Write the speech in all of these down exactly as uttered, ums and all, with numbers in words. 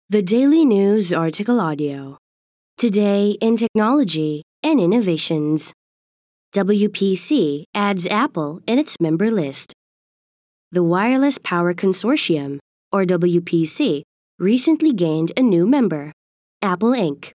The Daily News Article Audio. Today in Technology and Innovations. W P C adds Apple in its member list. The Wireless Power Consortium, or W P C, recently gained a new member, Apple Incorporated.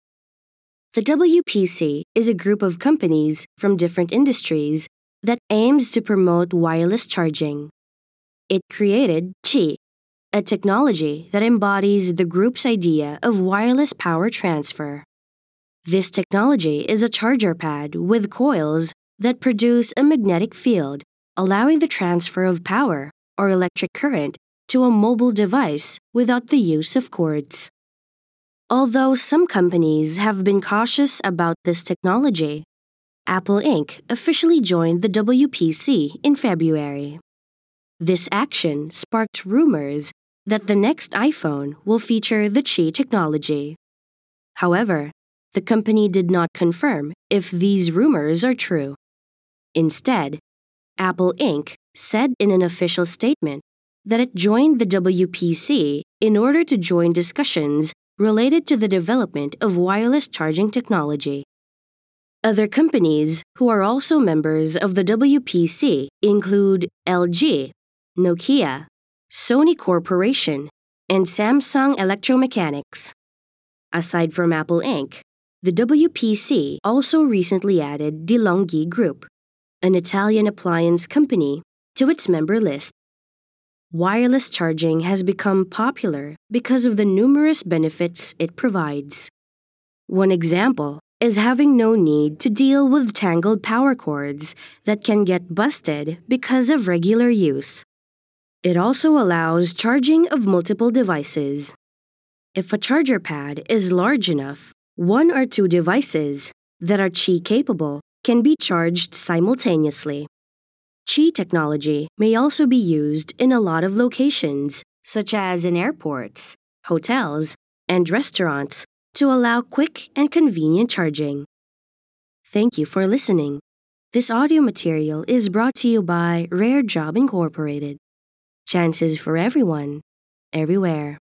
The W P C is a group of companies from different industries that aims to promote wireless charging. It created Qi, a technology that embodies the group's idea of wireless power transfer. This technology is a charger pad with coils that produce a magnetic field, allowing the transfer of power or electric current to a mobile device without the use of cords. Although some companies have been cautious about this technology, Apple Incorporated officially joined the W P C in February. This action sparked rumors that the next iPhone will feature the Qi technology. However, the company did not confirm if these rumors are true. Instead, Apple Incorporated said in an official statement that it joined the W P C in order to join discussions related to the development of wireless charging technology. Other companies who are also members of the W P C include L G, Nokia, Sony Corporation, and Samsung Electromechanics. Aside from Apple Incorporated, the W P C also recently added De'Longhi Group, an Italian appliance company, to its member list. Wireless charging has become popular because of the numerous benefits it provides. One example is having no need to deal with tangled power cords that can get busted because of regular use. It also allows charging of multiple devices. If a charger pad is large enough, one or two devices that are Qi capable can be charged simultaneously. Qi technology may also be used in a lot of locations, such as in airports, hotels, and restaurants, to allow quick and convenient charging. Thank you for listening. This audio material is brought to you by Rare Job Incorporated. Chances for everyone, everywhere.